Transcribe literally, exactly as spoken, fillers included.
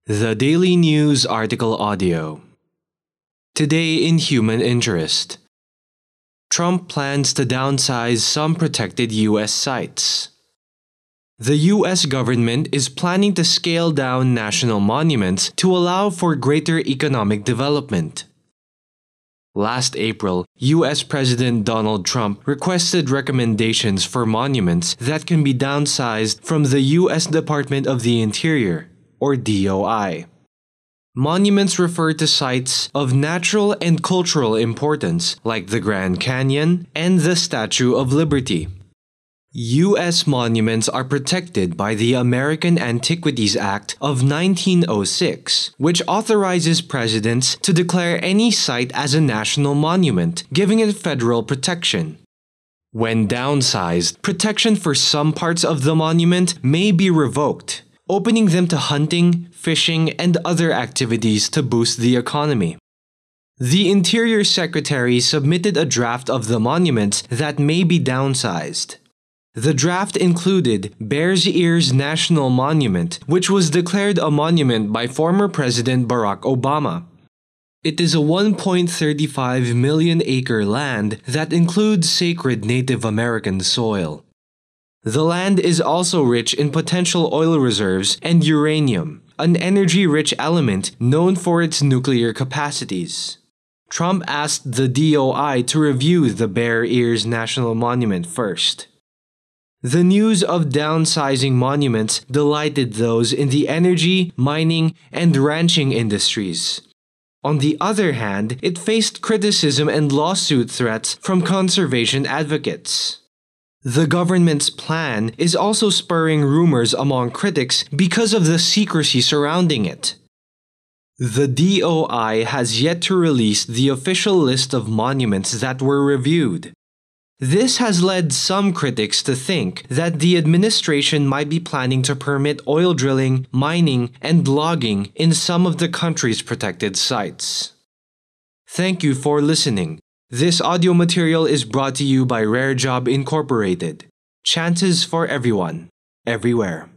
The Daily News Article Audio. Today in Human Interest. Trump plans to downsize some protected U S sites. The U S government is planning to scale down national monuments to allow for greater economic development. Last April, U S President Donald Trump requested recommendations for monuments that can be downsized from the U S Department of the Interior, or D O I. Monuments refer to sites of natural and cultural importance like the Grand Canyon and the Statue of Liberty. U S monuments are protected by the American Antiquities Act of nineteen oh six, which authorizes presidents to declare any site as a national monument, giving it federal protection. When downsized, protection for some parts of the monument may be revoked, opening them to hunting, fishing, and other activities to boost the economy. The Interior Secretary submitted a draft of the monuments that may be downsized. The draft included Bears Ears National Monument, which was declared a monument by former President Barack Obama. It is a one point three five million acre land that includes sacred Native American soil. The land is also rich in potential oil reserves and uranium, an energy-rich element known for its nuclear capacities. Trump asked the D O I to review the Bear Ears National Monument first. The news of downsizing monuments delighted those in the energy, mining, and ranching industries. On the other hand, it faced criticism and lawsuit threats from conservation advocates. The government's plan is also spurring rumors among critics because of the secrecy surrounding it. The D O I has yet to release the official list of monuments that were reviewed. This has led some critics to think that the administration might be planning to permit oil drilling, mining, and logging in some of the country's protected sites. Thank you for listening. This audio material is brought to you by Rare Job Incorporated. Chances for everyone, everywhere.